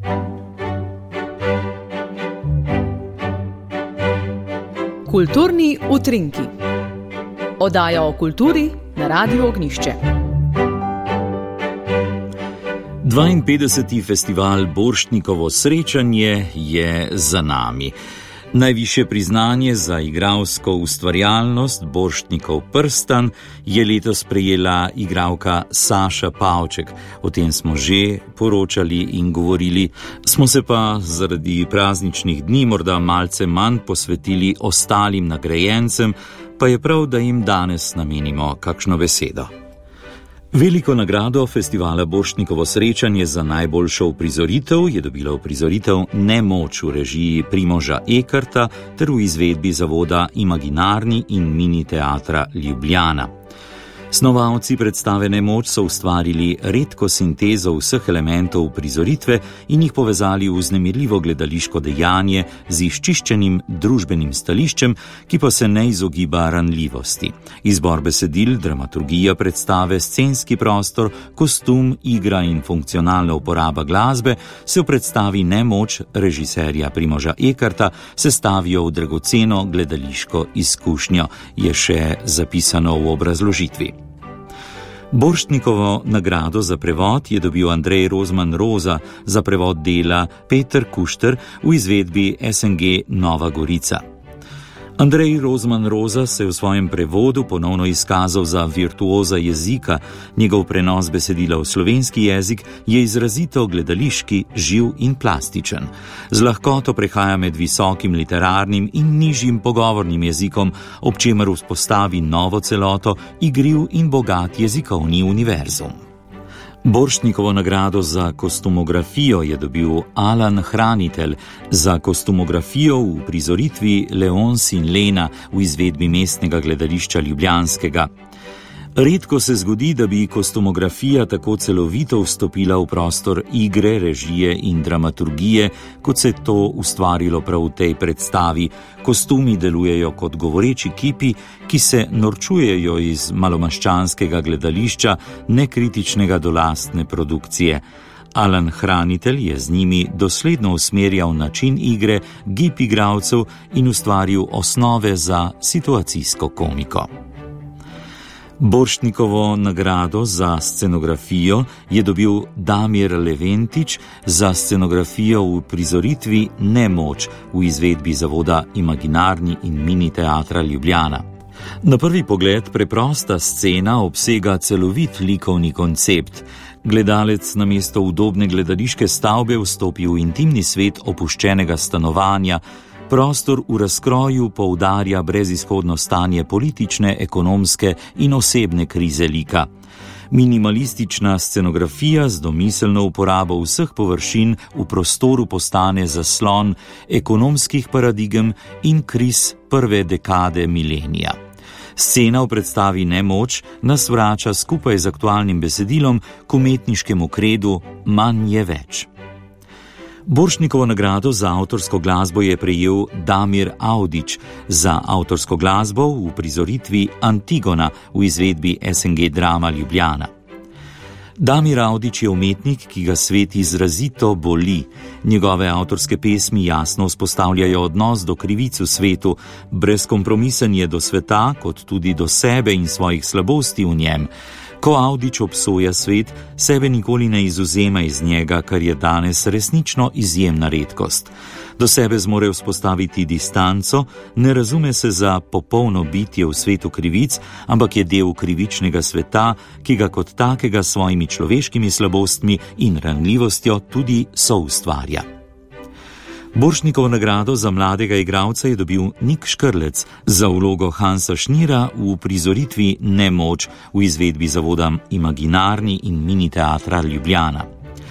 Kulturni utrinki. Oddaja o kulturi na Radiu Ognjišče. 52. festival Borštnikovo srečanje je za nami. Najvišje priznanje za igralsko ustvarjalnost Borštnikov prstan je letos prejela igralka Saša Pavček. O tem smo že poročali in govorili. Smo se pa zaradi prazničnih dni morda malce manj posvetili ostalim nagrajencem, pa je prav, da jim danes namenimo kakšno besedo. Veliko nagrado festivala Borštnikovo srečanje za najboljšo uprizoritev je dobila uprizoritev Nemoč v režiji Primoža Ekarta ter v izvedbi zavoda Imaginarni in Mini teatra Ljubljana. Snovalci predstave Nemoč so ustvarili redko sintezo vseh elementov uprizoritve in jih povezali v vznemirljivo gledališko dejanje z izčiščenim družbenim stališčem, ki pa se ne izogiba ranljivosti. Izbor besedil, dramaturgija predstave, scenski prostor, kostum, igra in funkcionalna uporaba glasbe se v predstavi Nemoč režiserja Primoža Ekarta sestavijo v dragoceno gledališko izkušnjo, je še zapisano v obrazložitvi. Borštnikovo nagrado za prevod je dobil Andrej Rozman Roza, za prevod dela Peter Kušter v izvedbi SNG Nova Gorica. Andrej Rozman Roza se je v svojem prevodu ponovno izkazal za virtuoza jezika. Njegov prenos besedila v slovenski jezik je izrazito gledališki, živ in plastičen. Z lahkoto prehaja med visokim literarnim in nižjim pogovornim jezikom, ob čemer vzpostavi novo celoto, igriv in bogat jezikovni univerzum. Borštnikovo nagrado za kostumografijo je dobil Alan Hranitelj, za kostumografijo v uprizoritvi Leons in Lena v izvedbi Mestnega gledališča ljubljanskega. Redko se zgodi, da bi kostumografija tako celovito vstopila v prostor igre, režije in dramaturgije, kot se je to ustvarilo prav v tej predstavi. Kostumi delujejo kot govoreči kipi, ki se norčujejo iz malomaščanskega gledališča, nekritičnega do lastne produkcije. Alan Hranitelj je z njimi dosledno usmerjal način igre, gib igralcev in ustvaril osnove za situacijsko komiko. Borštnikovo nagrado za scenografijo je dobil Damir Leventič za scenografijo v prizoritvi Nemoč v izvedbi zavoda Imaginarni in Mini teatra Ljubljana. Na prvi pogled preprosta scena obsega celovit likovni koncept. Gledalec namesto udobne gledališke stavbe vstopi v intimni svet opuščenega stanovanja. Prostor v razkroju poudarja brezizhodno stanje politične, ekonomske in osebne krize lika. Minimalistična scenografija z domiselno uporabo vseh površin v prostoru postane zaslon ekonomskih paradigem in kriz prve dekade milenija. Scena v predstavi Nemoč nas vrača skupaj z aktualnim besedilom k umetniškemu kredu manj je več. Borštnikovo nagrado za avtorsko glasbo je prejel Damir Audič za avtorsko glasbo v prizoritvi Antigona v izvedbi SNG Drama Ljubljana. Damir Audič je umetnik, ki ga svet izrazito boli. Njegove avtorske pesmi jasno vzpostavljajo odnos do krivic v svetu, brezkompromisen je do sveta, kot tudi do sebe in svojih slabosti v njem. Ko Audič obsoja svet, sebe nikoli ne izvzema iz njega, kar je danes resnično izjemna redkost. Do sebe zmore vzpostaviti distanco, ne razume se za popolno bitje v svetu krivic, ampak je del krivičnega sveta, ki ga kot takega s svojimi človeškimi slabostmi in ranljivostjo tudi soustvarja. Borštnikovo nagrado za mladega igralca je dobil Nik Škrlec za vlogo Hansa Schnira v prizoritvi Nemoč v izvedbi zavoda Imaginarni in Mini teatra Ljubljana.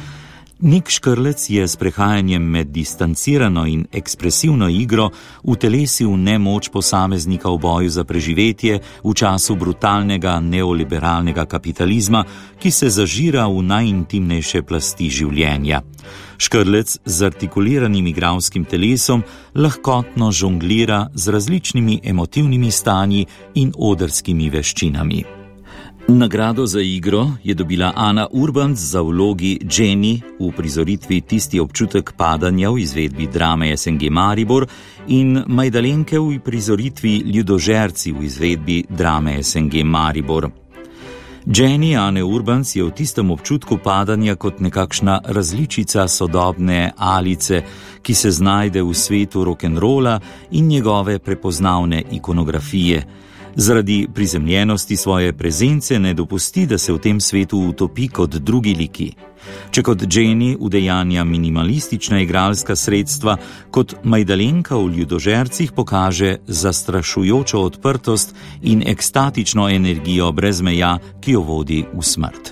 Nik Škrlec je s prehajanjem med distancirano in ekspresivno igro utelesil nemoč posameznika v boju za preživetje v času brutalnega neoliberalnega kapitalizma, ki se zažira v najintimnejše plasti življenja. Škrlec z artikuliranim igralskim telesom lahkotno žonglira z različnimi emotivnimi stanji in odrskimi veščinami. Nagrado za igro je dobila Ana Urbanc za vlogi Jenny v prizoritvi Tisti občutek padanja v izvedbi drame SNG Maribor in Majdalenke v prizoritvi Ljudožerci v izvedbi drame SNG Maribor. Jenny Ane Urbanc je v Tistem občutku padanja kot nekakšna različica sodobne Alice, ki se znajde v svetu rock'n'rolla in njegove prepoznavne ikonografije. Zaradi prizemljenosti svoje prezence ne dopusti, da se v tem svetu utopi kot drugi liki. Če kot Jenny udejanja minimalistična igralska sredstva, kot Majdalenka v Ljudožercih pokaže zastrašujočo odprtost in ekstatično energijo brez meja, ki jo vodi v smrt.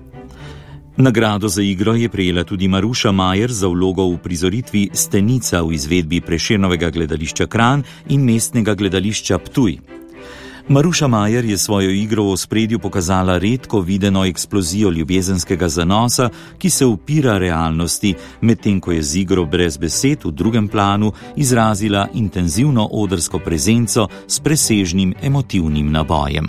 Nagrado za igro je prejela tudi Maruša Majer za vlogo v prizoritvi Stenica v izvedbi Prešernovega gledališča Kranj in Mestnega gledališča Ptuj. Maruša Majer je svojo igro v ospredju pokazala redko videno eksplozijo ljubezenskega zanosa, ki se upira realnosti, medtem ko je z igro brez besed v drugem planu izrazila intenzivno odrsko prezenco s presežnim emotivnim nabojem.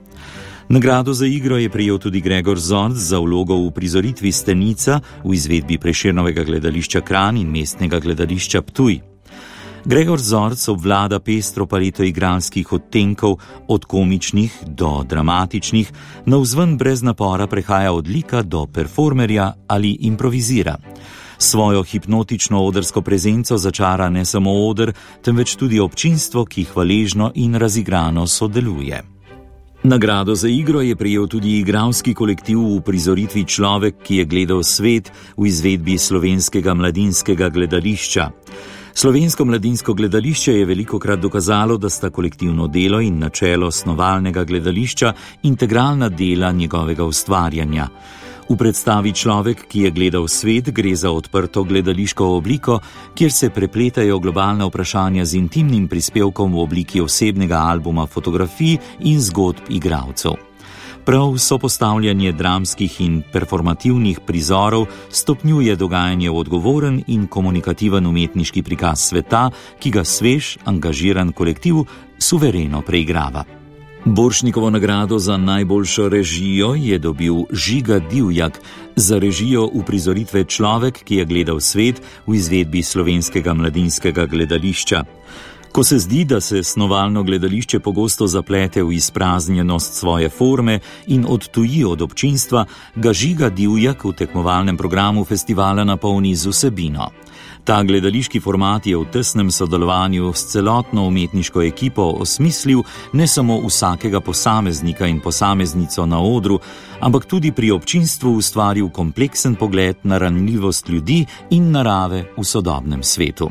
Nagrado za igro je prejel tudi Gregor Zorc za vlogo v prizoritvi Stenica v izvedbi Prešernovega gledališča Kranj in Mestnega gledališča Ptuj. Gregor Zorc obvlada pestro paleto igralskih odtenkov, od komičnih do dramatičnih, navzven brez napora prehaja od lika do performerja ali improvizira. Svojo hipnotično odrsko prezenco začara ne samo oder, temveč tudi občinstvo, ki hvaležno in razigrano sodeluje. Nagrado za igro je prejel tudi igralski kolektiv v prizoritvi Človek, ki je gledal svet v izvedbi Slovenskega mladinskega gledališča. Slovensko mladinsko gledališče je velikokrat dokazalo, da sta kolektivno delo in načelo snovalnega gledališča integralna dela njegovega ustvarjanja. V predstavi Človek, ki je gledal svet, gre za odprto gledališko obliko, kjer se prepletajo globalna vprašanja z intimnim prispevkom v obliki osebnega albuma fotografij in zgodb igralcev. Prav sopostavljanje dramskih in performativnih prizorov stopnjuje dogajanje v odgovoren in komunikativen umetniški prikaz sveta, ki ga svež, angažiran kolektiv suvereno preigrava. Borštnikovo nagrado za najboljšo režijo je dobil Žiga Divjak za režijo uprizoritve Človek, ki je gledal svet v izvedbi Slovenskega mladinskega gledališča. Ko se zdi, da se snovalno gledališče pogosto zaplete v izpraznjenost svoje forme in odtuji od občinstva, ga Žiga Divjak v tekmovalnem programu festivala napolni z vsebino. Ta gledališki format je v tesnem sodelovanju s celotno umetniško ekipo osmislil ne samo vsakega posameznika in posameznico na odru, ampak tudi pri občinstvu ustvaril kompleksen pogled na ranljivost ljudi in narave v sodobnem svetu.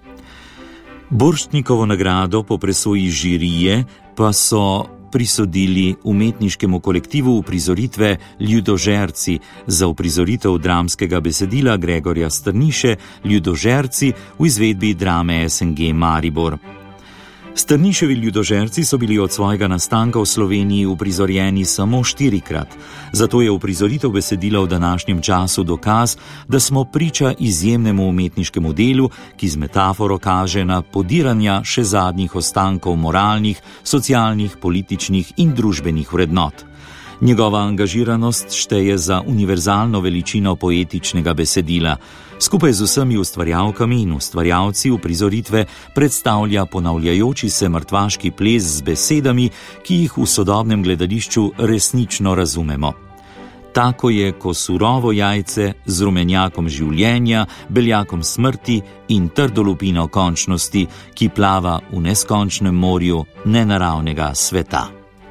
Borštnikovo nagrado po presoji žirije pa so prisodili umetniškemu kolektivu uprizoritve Ljudožerci za uprizoritev dramskega besedila Gregorja Strniše Ljudožerci v izvedbi drame SNG Maribor. Strniševi Ljudožerci so bili od svojega nastanka v Sloveniji uprizorjeni samo 4-krat, zato je uprizoritev besedila v današnjem času dokaz, da smo priča izjemnemu umetniškemu delu, ki z metaforo kaže na podiranja še zadnjih ostankov moralnih, socialnih, političnih in družbenih vrednot. Njegova angažiranost šteje za univerzalno veličino poetičnega besedila. Skupaj z vsemi ustvarjalkami in ustvarjalci uprizoritve predstavlja ponavljajoči se mrtvaški ples z besedami, ki jih v sodobnem gledališču resnično razumemo. Tako je, ko surovo jajce z rumenjakom življenja, beljakom smrti in trdo lupino končnosti, ki plava v neskončnem morju nenaravnega sveta.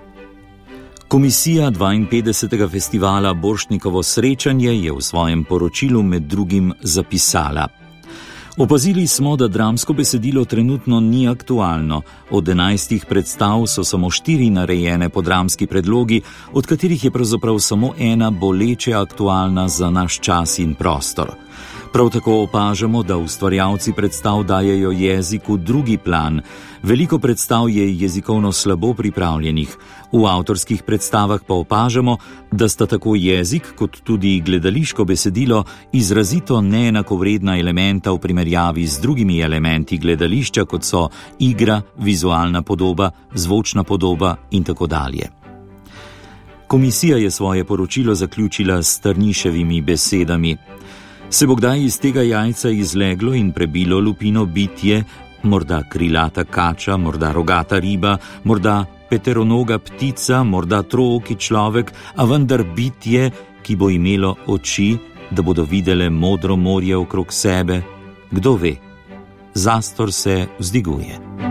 Komisija 52. festivala Borštnikovo srečanje je v svojem poročilu med drugim zapisala: Opazili smo, da dramsko besedilo trenutno ni aktualno. Od 11 predstav so samo 4 narejene po dramski predlogi, od katerih je pravzaprav samo ena boleče aktualna za naš čas in prostor. Prav tako opažamo, da ustvarjalci predstav dajejo jeziku drugi plan. Veliko predstav je jezikovno slabo pripravljenih. V avtorskih predstavah pa opažamo, da sta tako jezik kot tudi gledališko besedilo izrazito neenakovredna elementa v primerjavi z drugimi elementi gledališča, kot so igra, vizualna podoba, zvočna podoba in tako dalje. Komisija je svoje poročilo zaključila s Strniševimi besedami. Se bo kdaj iz tega jajca izleglo in prebilo lupino bitje, morda krilata kača, morda rogata riba, morda peteronoga ptica, morda trooki človek, a vendar bitje, ki bo imelo oči, da bodo videle modro morje okrog sebe? Kdo ve? Zastor se vzdiguje.